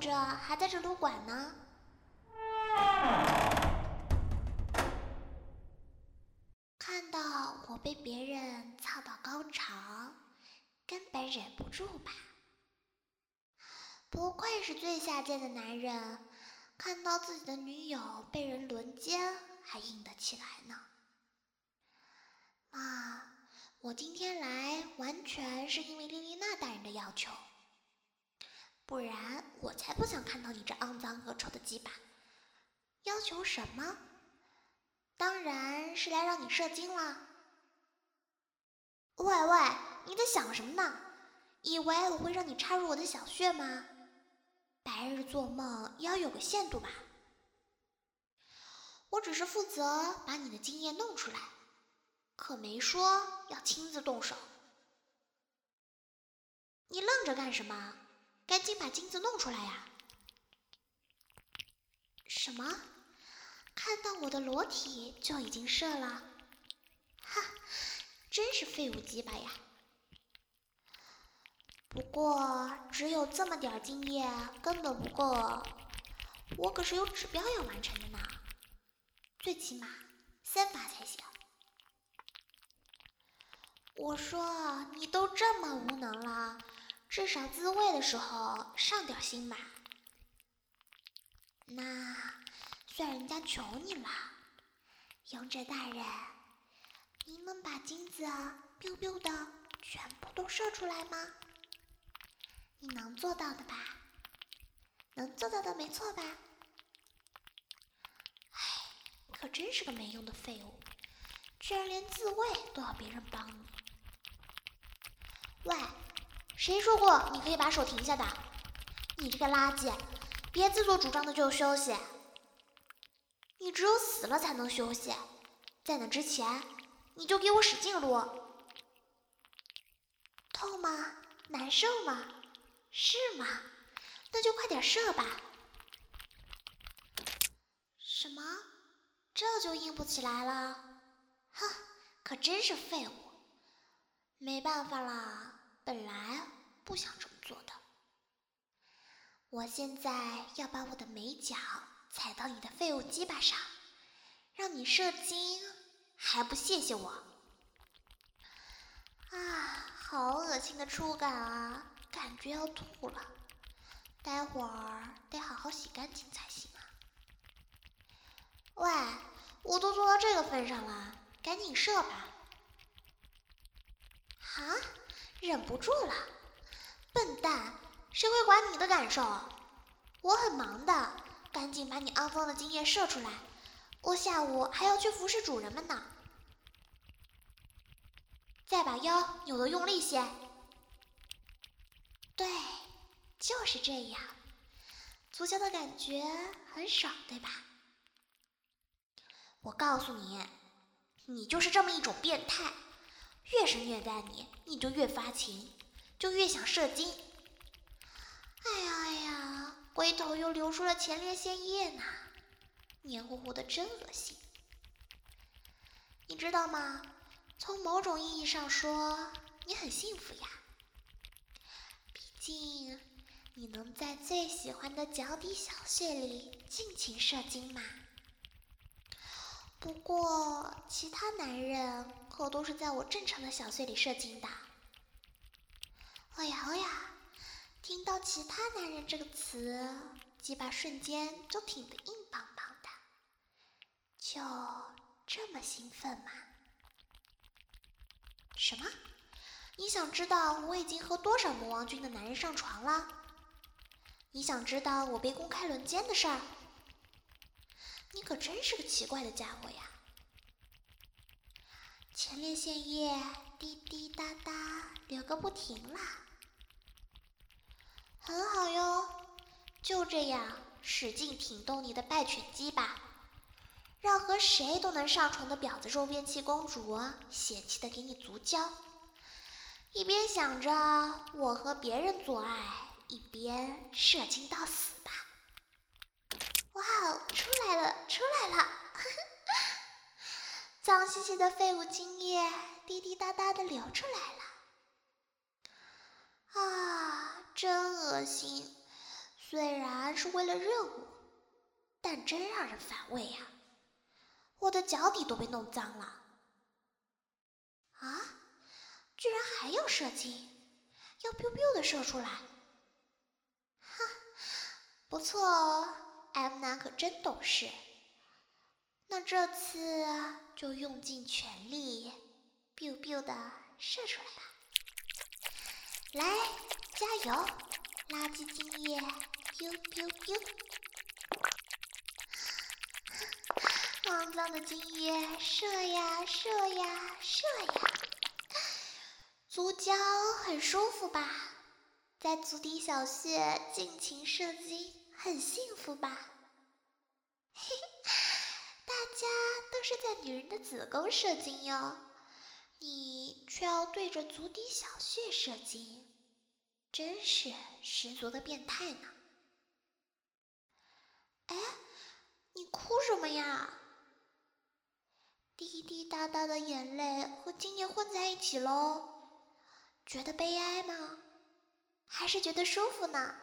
着还在这撸管呢。看到我被别人操到高潮，根本忍不住吧。不愧是最下贱的男人，看到自己的女友被人轮奸还硬得起来呢。妈，我今天来完全是因为莉莉娜大人的要求，不然我才不想看到你这肮脏恶臭的鸡巴。要求什么？当然是来让你射精啦。喂喂，你在想什么呢？以为我会让你插入我的小穴吗？白日做梦也要有个限度吧。我只是负责把你的精液弄出来，可没说要亲自动手。你愣着干什么？赶紧把精子弄出来呀！什么？看到我的裸体就已经射了？哈，真是废物鸡巴呀！不过只有这么点精液根本不够，我可是有指标要完成的呢，最起码3发才行。我说你都这么无能了，至少自慰的时候上点心吧。那算人家求你了，勇者大人，您能把精子biu biu的全部都射出来吗？你能做到的吧？能做到的没错吧？唉，可真是个没用的废物，居然连自慰都要别人帮你。喂，谁说过你可以把手停下的？你这个垃圾，别自作主张的就休息。你只有死了才能休息，在那之前，你就给我使劲撸。痛吗？难受吗？是吗？那就快点射吧。什么？这就硬不起来了？哼，可真是废物。没办法啦，本来不想这么做的。我现在要把我的美脚踩到你的废物鸡巴上，让你射精，还不谢谢我？啊，好恶心的触感啊，感觉要吐了。待会儿得好好洗干净才行啊。喂，我都做到这个份上了，赶紧射吧。啊，忍不住了，笨蛋，谁会管你的感受？我很忙的，赶紧把你肮脏的精液射出来，我下午还要去服侍主人们呢。再把腰扭得用力些。对，就是这样。足球的感觉很爽，对吧？我告诉你，你就是这么一种变态，越是虐待你，你就越发情，就越想射精。哎呀哎呀，龟头又流出了前列腺液呢，黏糊糊的真恶心。你知道吗？从某种意义上说，你很幸福呀。毕竟，你能在最喜欢的脚底小穴里尽情射精嘛。不过，其他男人可都是在我正常的小穴里射精的。哎呀哎呀，听到其他男人这个词，鸡巴瞬间就挺得硬邦邦的。就这么兴奋吗？什么？你想知道我已经和多少魔王军的男人上床了？你想知道我被公开轮奸的事儿？你可真是个奇怪的家伙呀！前列腺液滴滴答答流个不停啦。很好哟，就这样使劲挺动你的败犬鸡吧，让和谁都能上床的婊子肉便器公主嫌弃的给你足交，一边想着我和别人做爱，一边射精到死吧。哇哦，出来了出来了脏兮兮的废物精液滴滴答答的流出来了。啊，真恶心， 虽然是为了任务，但真让人反胃啊！我的脚底都被弄脏了。啊，居然还要射精，要 biu biu 的射出来。哈，不错哦，M 男可真懂事。那这次就用尽全力 biu biu 的射出来吧。来，加油，垃圾精液 biu biu biu。肮脏的精液射呀射呀射呀，足胶很舒服吧？在足底小穴尽情射精，很幸福吧？嘿嘿，大家都是在女人的子宫射精哟，你却要对着足底小穴射精，真是十足的变态呢！哎，你哭什么呀？滴滴答答的眼泪和精液混在一起喽，觉得悲哀吗？还是觉得舒服呢？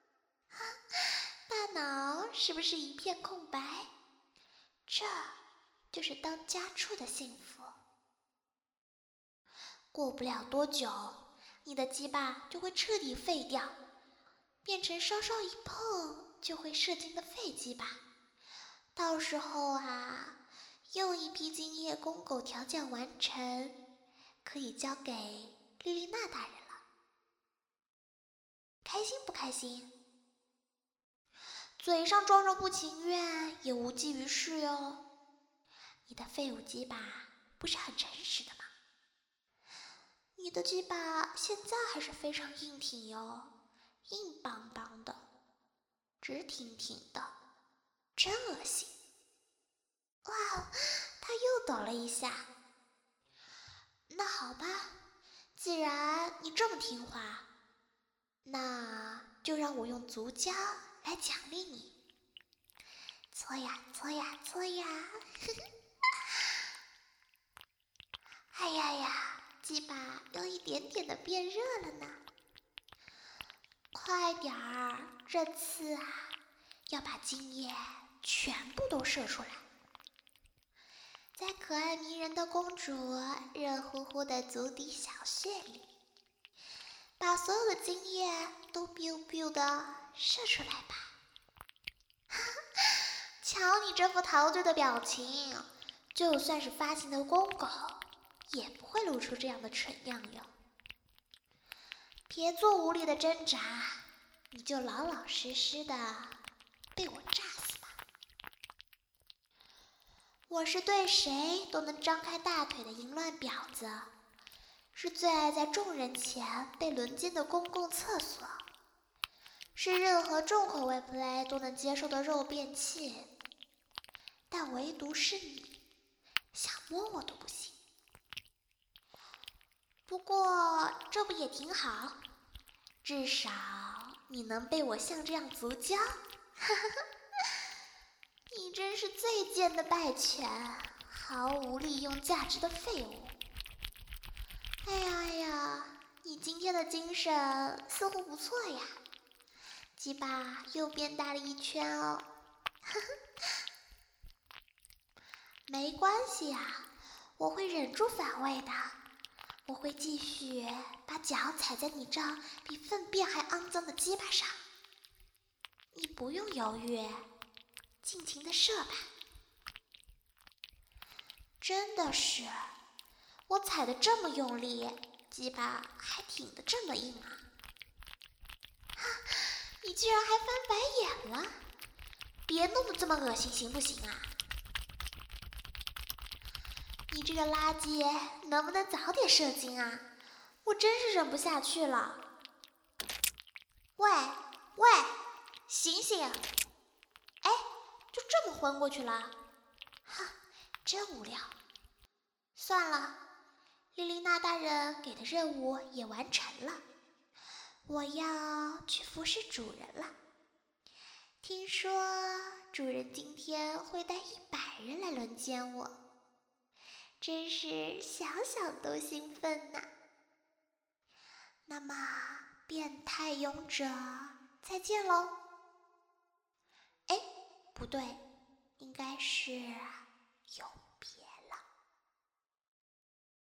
大脑是不是一片空白？这就是当家畜的幸福。过不了多久，你的鸡巴就会彻底废掉，变成稍稍一碰就会射精的废鸡巴。到时候啊，又一批精液公狗调教完成，可以交给莉莉娜大人了。开心不开心？嘴上装着不情愿，也无济于事哟。你的废物鸡巴不是很诚实的吗？你的鸡巴现在还是非常硬挺哟，硬邦邦的，直挺挺的，真恶心。哇，他又抖了一下。那好吧，既然你这么听话，那就让我用足胶来奖励你。搓呀搓呀搓呀，呵呵。哎呀呀，鸡巴有一点点的变热了呢。快点儿，这次啊，要把精液全部都射出来。在可爱迷人的公主热乎乎的足底小穴里，把所有的精液都 biu biu 的射出来吧。瞧你这副陶醉的表情，就算是发情的公狗也不会露出这样的蠢样哟。别做无力的挣扎，你就老老实实的被我炸死吧。我是对谁都能张开大腿的淫乱婊子，是最爱在众人前被轮奸的公共厕所，是任何重口味 play 都能接受的肉便器，但唯独是你，想摸我都不行。不过这不也挺好，至少你能被我像这样足交。你真是最贱的败犬，毫无利用价值的废物。哎呀哎呀，你今天的精神似乎不错呀，鸡巴又变大了一圈哦。没关系啊，我会忍住反胃的，我会继续把脚踩在你这比粪便还肮脏的鸡巴上。你不用犹豫，尽情的射吧。真的是，我踩得这么用力，鸡巴还挺得这么硬啊！你居然还翻白眼了，别弄得这么恶心行不行啊？你这个垃圾，能不能早点射精啊？我真是忍不下去了。喂喂，醒醒！哎，就这么昏过去了？哈，真无聊。算了，莉莉娜大人给的任务也完成了，我要去服侍主人了。听说主人今天会带100人来轮奸我，真是想想都兴奋呐。那么，变态勇者，再见喽！ 不对，应该是有